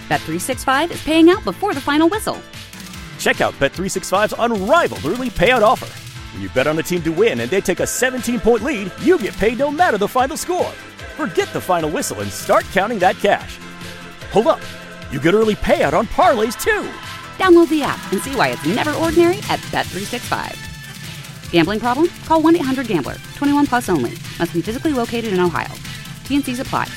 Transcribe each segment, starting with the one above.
Bet365 is paying out before the final whistle. Check out Bet365's unrivaled early payout offer. When you bet on a team to win and they take a 17-point lead, you get paid no matter the final score. Forget the final whistle and start counting that cash. Hold up. You get early payout on parlays, too. Download the app and see why it's never ordinary at Bet365. Gambling problem? Call 1-800-GAMBLER. 21 plus only. Must be physically located in Ohio. T&Cs apply.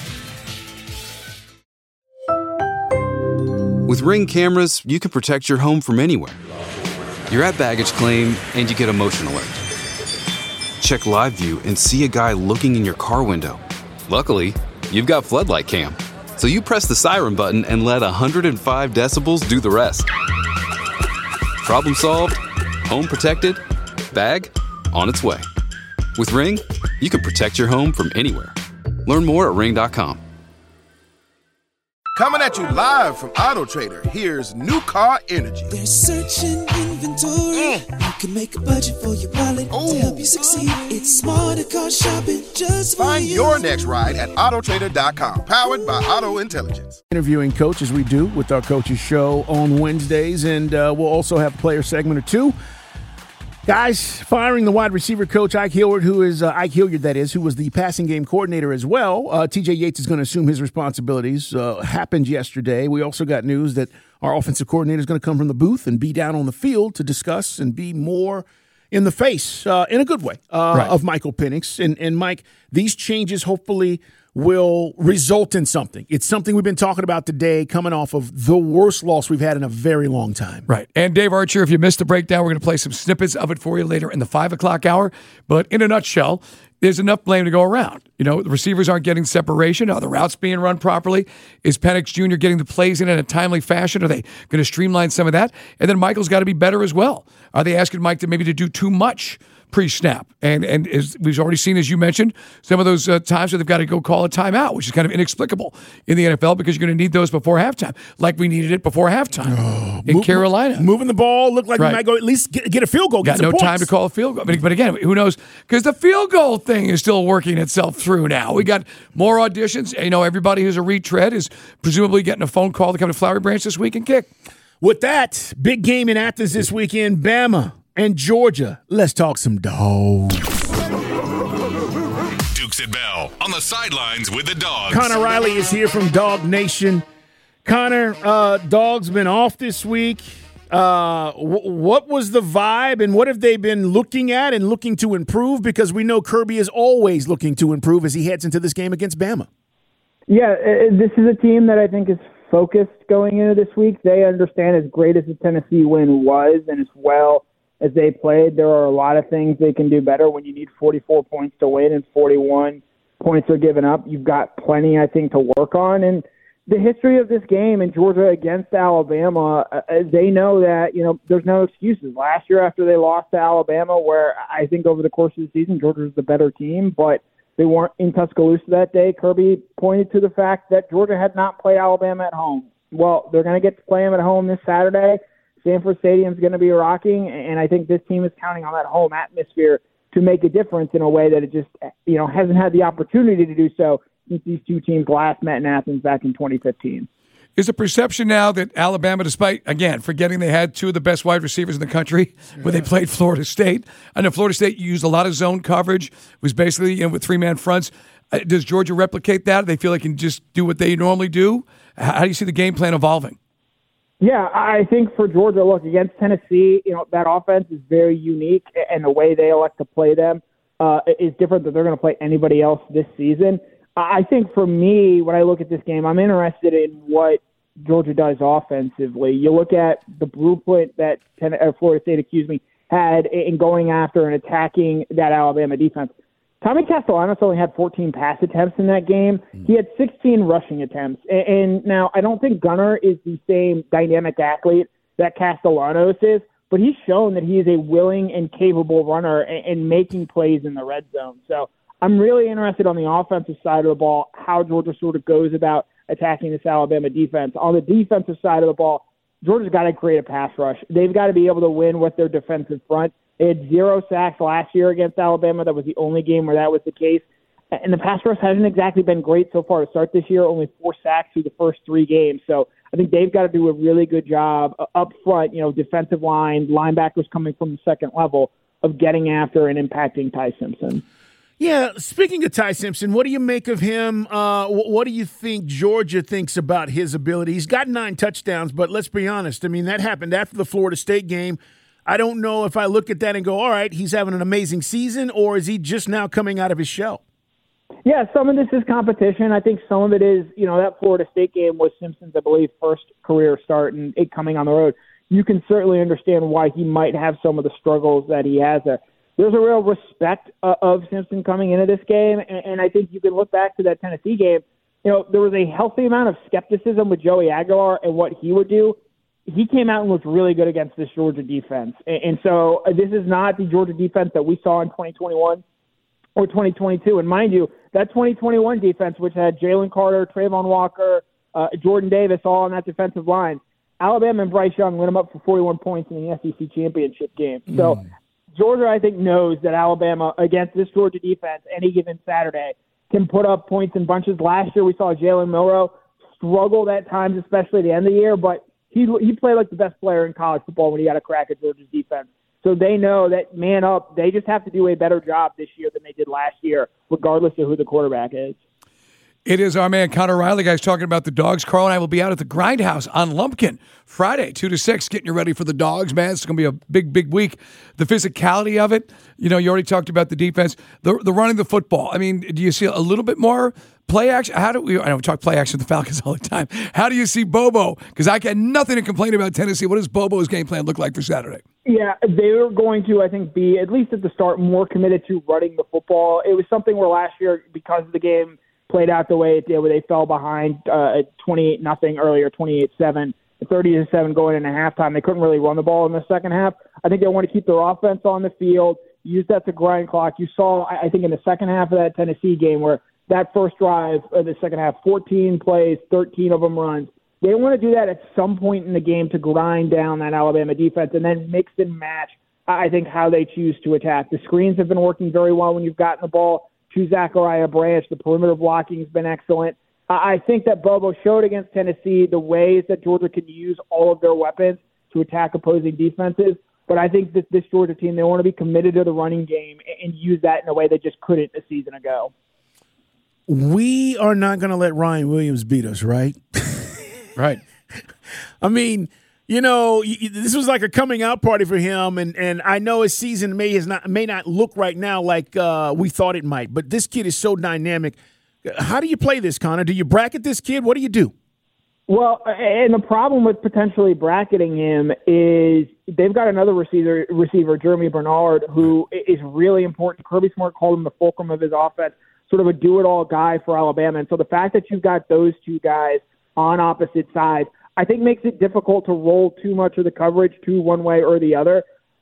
With Ring cameras, you can protect your home from anywhere. You're at baggage claim and you get a motion alert. Check live view and see a guy looking in your car window. Luckily, you've got Floodlight Cam. So you press the siren button and let 105 decibels do the rest. Problem solved, home protected, bag on its way. With Ring, you can protect your home from anywhere. Learn more at ring.com. Coming at you live from Auto Trader, here's New Car Energy. There's searching inventory. You can make a budget for your wallet to help you succeed. It's smarter car shopping just for Find you. your next ride at autotrader.com, powered by Auto Intelligence. Interviewing coaches we do with our coaches show on Wednesdays, and we'll also have a player segment or two. Guys, firing the wide receiver coach, Ike Hilliard, who was the passing game coordinator as well. T.J. Yates is going to assume his responsibilities. Happened yesterday. We also got news that our offensive coordinator is going to come from the booth and be down on the field to discuss and be more in the face, in a good way, of Michael Penix. And Mike, these changes hopefully will result in something. It's something we've been talking about today, coming off of the worst loss we've had in a very long time. Right. And Dave Archer, if you missed the breakdown, we're going to play some snippets of it for you later in the 5 o'clock hour. But in a nutshell, there's enough blame to go around. You know, the receivers aren't getting separation. Are the routes being run properly? Is Penix Jr. getting the plays in a timely fashion? Are they going to streamline some of that? And then Michael's got to be better as well. Are they asking Mike to maybe to do too much pre-snap? And as we've already seen, as you mentioned, some of those times where they've got to go call a timeout, which is kind of inexplicable in the NFL because you're going to need those before halftime, like we needed it before halftime in Carolina. Moving the ball, looked like we might go at least get a field goal. Got no time to call a field goal. But again, who knows? Because the field goal thing is still working itself through now. We got more auditions. You know, everybody who's a retread is presumably getting a phone call to come to Flowery Branch this week and kick. With that, big game in Athens this weekend, Bama and Georgia. Let's talk some dogs. Dukes and Bell on the sidelines with the dogs. Connor Riley is here from Dog Nation. Connor, Dogs been off this week. What was the vibe, and what have they been looking at and looking to improve? Because we know Kirby is always looking to improve as he heads into this game against Bama. Yeah, this is a team that I think is focused going into this week. They understand, as great as the Tennessee win was and as well as they played, there are a lot of things they can do better when you need 44 points to win and 41 points are given up. You've got plenty, I think, to work on. And the history of this game in Georgia against Alabama, they know that, you know, there's no excuses. Last year after they lost to Alabama, where I think over the course of the season, Georgia was the better team, but they weren't in Tuscaloosa that day. Kirby pointed to the fact that Georgia had not played Alabama at home. Well, they're going to get to play them at home this Saturday. Sanford Stadium is going to be rocking, and I think this team is counting on that home atmosphere to make a difference in a way that it just, you know, hasn't had the opportunity to do so since these two teams last met in Athens back in 2015. Is the perception now that Alabama, despite, again, forgetting they had two of the best wide receivers in the country when they played Florida State? I know Florida State used a lot of zone coverage. It was basically, you know, with three-man fronts. Does Georgia replicate that? Do they feel they can just do what they normally do? How do you see the game plan evolving? Yeah, I think for Georgia, look, against Tennessee, you know, that offense is very unique, and the way they elect to play them is different than they're going to play anybody else this season. I think for me, when I look at this game, I'm interested in what Georgia does offensively. You look at the blueprint that Florida State, had in going after and attacking that Alabama defense. Tommy Castellanos only had 14 pass attempts in that game. He had 16 rushing attempts. And now I don't think Gunner is the same dynamic athlete that Castellanos is, but he's shown that he is a willing and capable runner and making plays in the red zone. So I'm really interested on the offensive side of the ball, how Georgia sort of goes about attacking this Alabama defense. On the defensive side of the ball, Georgia's got to create a pass rush. They've got to be able to win with their defensive front. They had 0 sacks last year against Alabama. That was the only game where that was the case. And the pass rush hasn't exactly been great so far to start this year, only 4 sacks through the first 3 games. So I think they've got to do a really good job up front, defensive line, linebackers coming from the second level, of getting after and impacting Ty Simpson. Yeah, speaking of Ty Simpson, what do you make of him? What do you think Georgia thinks about his ability? He's got 9 touchdowns, but let's be honest. I mean, that happened after the Florida State game. I don't know if I look at that and go, all right, he's having an amazing season, or is he just now coming out of his shell? Yeah, some of this is competition. I think some of it is, that Florida State game was Simpson's, I believe, first career start and it coming on the road. You can certainly understand why he might have some of the struggles that he has there. There's a real respect of Simpson coming into this game, and I think you can look back to that Tennessee game. There was a healthy amount of skepticism with Joey Aguilar and what he would do. He came out and looked really good against this Georgia defense. And so this is not the Georgia defense that we saw in 2021 or 2022. And mind you, that 2021 defense, which had Jalen Carter, Trayvon Walker, Jordan Davis all on that defensive line, Alabama and Bryce Young lit them up for 41 points in the SEC championship game. So Georgia, I think, knows that Alabama, against this Georgia defense, any given Saturday, can put up points in bunches. Last year we saw Jalen Milroe struggle at times, especially at the end of the year, but he played like the best player in college football when he got a crack at Georgia's defense. So they know that, man up, they just have to do a better job this year than they did last year, regardless of who the quarterback is. It is our man Connor Riley, guys, talking about the Dogs. Carl and I will be out at the Grindhouse on Lumpkin Friday, 2 to 6, getting you ready for the Dogs, man. It's going to be a big, big week. The physicality of it, you already talked about the defense, the running the football. I mean, do you see a little bit more play action? I know we talk play action with the Falcons all the time. How do you see Bobo? Because I got nothing to complain about Tennessee. What does Bobo's game plan look like for Saturday? Yeah, they're going to, I think, be, at least at the start, more committed to running the football. It was something where last year, because the game played out the way it did, where they fell behind at 28-0 earlier, 28-7, 30-7 going into halftime. They couldn't really run the ball in the second half. I think they want to keep their offense on the field, use that to grind clock. You saw, I think, in the second half of that Tennessee game where that first drive of the second half, 14 plays, 13 of them runs. They want to do that at some point in the game to grind down that Alabama defense and then mix and match, I think, how they choose to attack. The screens have been working very well when you've gotten the ball to Zachariah Branch. The perimeter blocking has been excellent. I think that Bobo showed against Tennessee the ways that Georgia can use all of their weapons to attack opposing defenses. But I think that this Georgia team, they want to be committed to the running game and use that in a way they just couldn't a season ago. We are not going to let Ryan Williams beat us, right? Right. I mean, this was like a coming out party for him, and I know his season may not look right now like we thought it might, but this kid is so dynamic. How do you play this, Connor? Do you bracket this kid? What do you do? Well, and the problem with potentially bracketing him is they've got another receiver, Jeremy Bernard, who is really important. Kirby Smart called him the fulcrum of his offense, sort of a do-it-all guy for Alabama. And so the fact that you've got those two guys on opposite sides, I think makes it difficult to roll too much of the coverage to one way or the other.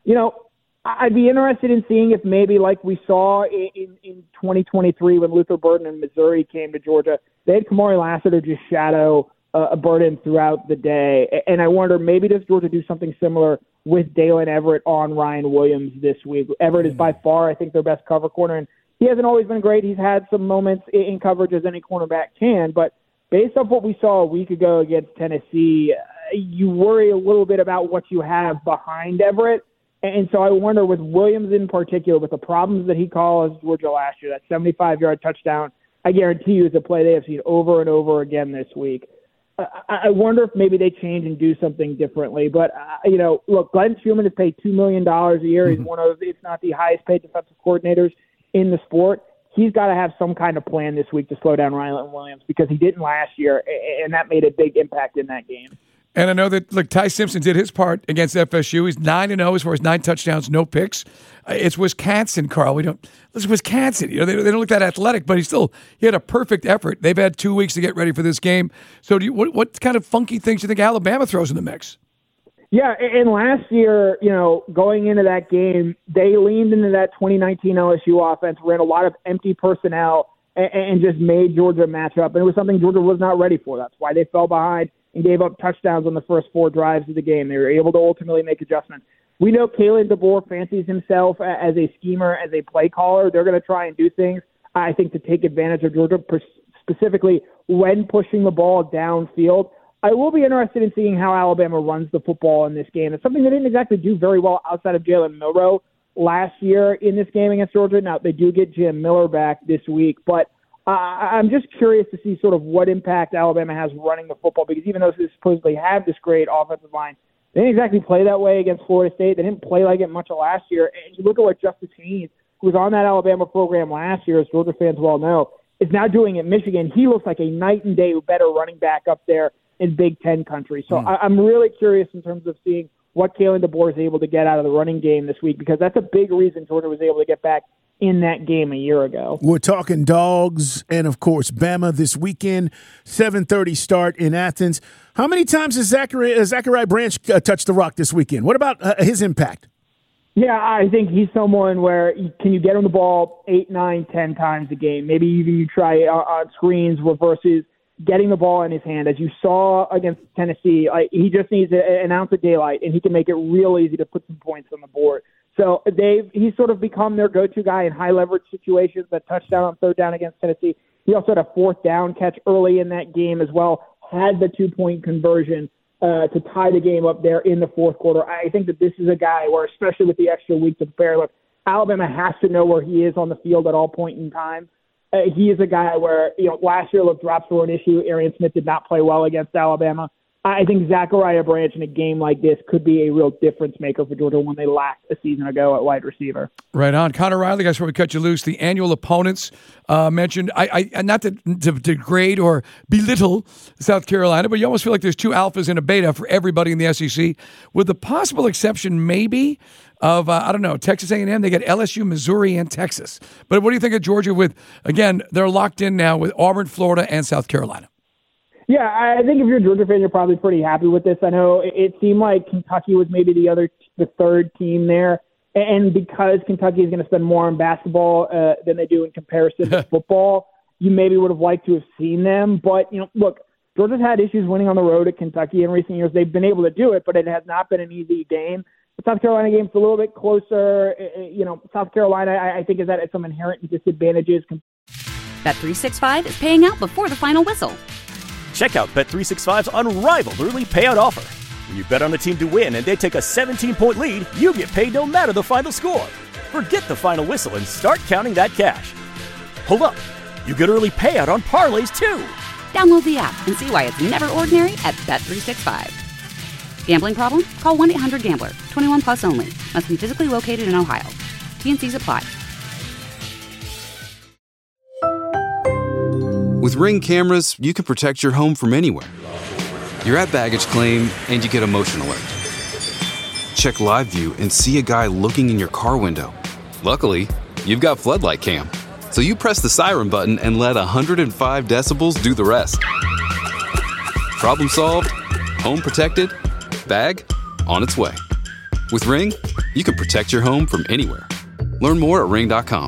I'd be interested in seeing if maybe like we saw in 2023 when Luther Burden and Missouri came to Georgia, they had Kamari Lassiter just shadow Burden throughout the day. And I wonder, maybe does Georgia do something similar with Dalen Everett on Ryan Williams this week? Everett is by far, I think, their best cover corner. And he hasn't always been great. He's had some moments in coverage as any cornerback can, but based off what we saw a week ago against Tennessee, you worry a little bit about what you have behind Everett. And so I wonder with Williams in particular, with the problems that he caused Georgia last year, that 75-yard touchdown, I guarantee you is a play they have seen over and over again this week. I wonder if maybe they change and do something differently. But, look, Glenn Schumann is paid $2 million a year. He's one of, if not the highest paid defensive coordinators in the sport. He's got to have some kind of plan this week to slow down Ryan Williams because he didn't last year, and that made a big impact in that game. And I know that, look, Ty Simpson did his part against FSU. He's 9-0 as far as 9 touchdowns, no picks. It's Wisconsin, Carl. It's Wisconsin. They don't look that athletic, but he had a perfect effort. They've had 2 weeks to get ready for this game. So what kind of funky things do you think Alabama throws in the mix? Yeah, and last year, going into that game, they leaned into that 2019 LSU offense, ran a lot of empty personnel, and just made Georgia match up. And it was something Georgia was not ready for. That's why they fell behind and gave up touchdowns on the first 4 drives of the game. They were able to ultimately make adjustments. We know Kalen DeBoer fancies himself as a schemer, as a play caller. They're going to try and do things. I think, to take advantage of Georgia, specifically when pushing the ball downfield. I will be interested in seeing how Alabama runs the football in this game. It's something they didn't exactly do very well outside of Jalen Milroe last year in this game against Georgia. Now, they do get Jim Miller back this week, but I'm just curious to see sort of what impact Alabama has running the football, because even though they supposedly have this great offensive line, they didn't exactly play that way against Florida State. They didn't play like it much of last year. And you look at what Justice Haynes, who was on that Alabama program last year, as Georgia fans well know, is now doing at Michigan. He looks like a night and day better running back up there in Big Ten country. So I'm really curious in terms of seeing what Kalen DeBoer is able to get out of the running game this week, because that's a big reason Georgia was able to get back in that game a year ago. We're talking dogs and, of course, Bama this weekend, 7:30 start in Athens. How many times has Zachariah Branch touched the rock this weekend? What about his impact? Yeah, I think he's someone where can you get him the ball 8, 9, 10 times a game? Maybe even you try on screens, reverses, getting the ball in his hand. As you saw against Tennessee, he just needs an ounce of daylight, and he can make it real easy to put some points on the board. So he's sort of become their go-to guy in high-leverage situations. That touchdown on third down against Tennessee. He also had a fourth down catch early in that game as well, had the 2-point conversion to tie the game up there in the fourth quarter. I think that this is a guy where, especially with the extra week to prepare, look, Alabama has to know where he is on the field at all point in time. He is a guy where, last year, look, drops were an issue. Arian Smith did not play well against Alabama. I think Zachariah Branch in a game like this could be a real difference maker for Georgia when they lacked a season ago at wide receiver. Right on. Connor Riley, guys, before we cut you loose, the annual opponents mentioned, I not to degrade or belittle South Carolina, but you almost feel like there's two alphas and a beta for everybody in the SEC, with the possible exception maybe of, Texas A&M. They get LSU, Missouri, and Texas. But what do you think of Georgia with, again, they're locked in now with Auburn, Florida, and South Carolina? Yeah, I think if you're a Georgia fan, you're probably pretty happy with this. I know it seemed like Kentucky was maybe the third team there, and because Kentucky is going to spend more on basketball than they do in comparison to football, you maybe would have liked to have seen them. But, look, Georgia's had issues winning on the road at Kentucky in recent years. They've been able to do it, but it has not been an easy game. The South Carolina game's a little bit closer. South Carolina, I think, is at some inherent disadvantages. Bet365 is paying out before the final whistle. Check out Bet365's unrivaled early payout offer. When you bet on a team to win and they take a 17-point lead, you get paid no matter the final score. Forget the final whistle and start counting that cash. Hold up. You get early payout on parlays, too. Download the app and see why it's never ordinary at Bet365. Gambling problem? Call 1-800-GAMBLER. 21 plus only. Must be physically located in Ohio. T&Cs apply. With Ring cameras, you can protect your home from anywhere. You're at baggage claim and you get a motion alert. Check live view and see a guy looking in your car window. Luckily, you've got Floodlight Cam. So you press the siren button and let 105 decibels do the rest. Problem solved, home protected, bag on its way. With Ring, you can protect your home from anywhere. Learn more at ring.com.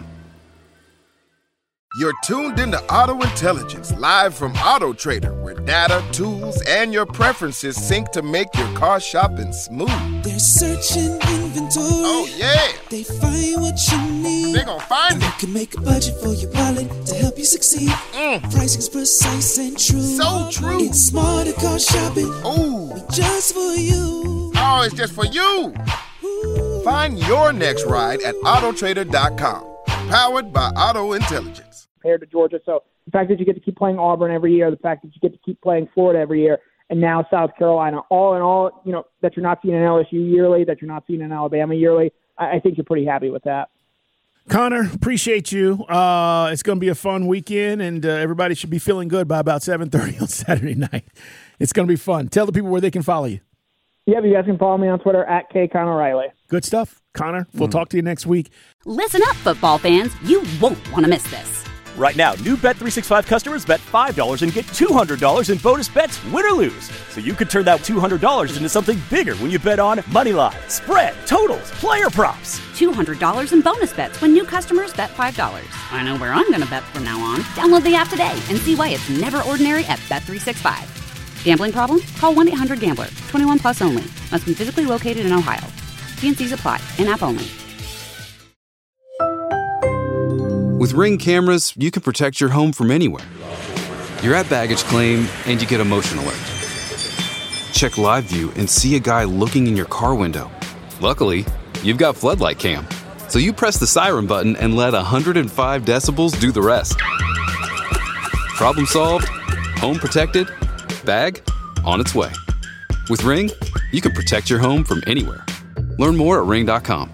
You're tuned into Auto Intelligence, live from Auto Trader, where data, tools, and your preferences sync to make your car shopping smooth. They're searching inventory. Oh, yeah. They find what you need. They're gonna find and it. You can make a budget for your wallet to help you succeed. Pricing's precise and true. So true. It's smarter car shopping. Ooh. Just for you. Oh, it's just for you. Ooh. Find your next ride at autotrader.com. Powered by Auto Intelligence. Compared to Georgia. So the fact that you get to keep playing Auburn every year, the fact that you get to keep playing Florida every year, and now South Carolina, all in all, that you're not seeing an LSU yearly, that you're not seeing an Alabama yearly, I think you're pretty happy with that. Connor, appreciate you. It's going to be a fun weekend, and everybody should be feeling good by about 7:30 on Saturday night. It's going to be fun. Tell the people where they can follow you. Yeah, you guys can follow me on Twitter at @KConnorRiley. Good stuff. Connor, we'll talk to you next week. Listen up, football fans. You won't want to miss this. Right now, new Bet365 customers bet $5 and get $200 in bonus bets, win or lose. So you could turn that $200 into something bigger when you bet on money line, spread, totals, player props. $200 in bonus bets when new customers bet $5. I know where I'm going to bet from now on. Download the app today and see why it's never ordinary at Bet365. Gambling problem? Call 1-800-GAMBLER. 21 plus only. Must be physically located in Ohio. T&Cs apply. In-app only. With Ring cameras, you can protect your home from anywhere. You're at baggage claim and you get a motion alert. Check live view and see a guy looking in your car window. Luckily, you've got floodlight cam. So you press the siren button and let 105 decibels do the rest. Problem solved, home protected, bag on its way. With Ring, you can protect your home from anywhere. Learn more at ring.com.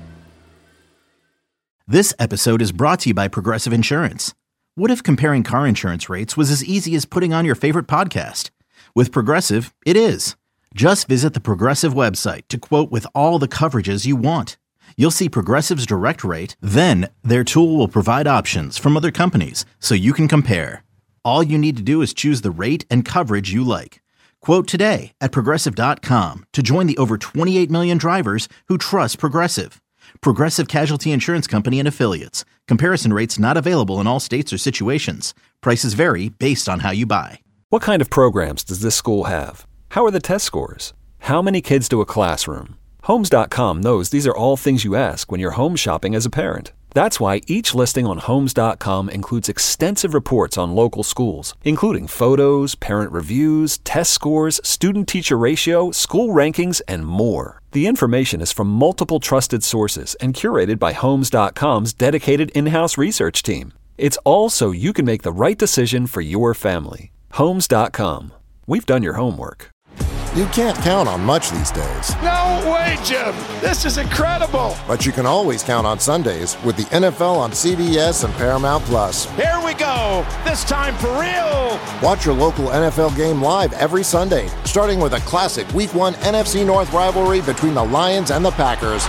This episode is brought to you by Progressive Insurance. What if comparing car insurance rates was as easy as putting on your favorite podcast? With Progressive, it is. Just visit the Progressive website to quote with all the coverages you want. You'll see Progressive's direct rate, then their tool will provide options from other companies so you can compare. All you need to do is choose the rate and coverage you like. Quote today at Progressive.com to join the over 28 million drivers who trust Progressive. Progressive Casualty Insurance Company and Affiliates. Comparison rates not available in all states or situations. Prices vary based on how you buy. What kind of programs does this school have? How are the test scores? How many kids to a classroom? Homes.com knows these are all things you ask when you're home shopping as a parent. That's why each listing on Homes.com includes extensive reports on local schools, including photos, parent reviews, test scores, student-teacher ratio, school rankings, and more. The information is from multiple trusted sources and curated by Homes.com's dedicated in-house research team. It's all so you can make the right decision for your family. Homes.com. We've done your homework. You can't count on much these days. No way, Jim. This is incredible. But you can always count on Sundays with the NFL on CBS and Paramount Plus. Here we go. This time for real. Watch your local NFL game live every Sunday, starting with a classic Week 1 NFC North rivalry between the Lions and the Packers.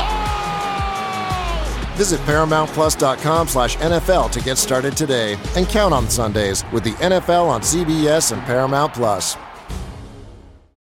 Visit ParamountPlus.com/NFL to get started today and count on Sundays with the NFL on CBS and Paramount Plus.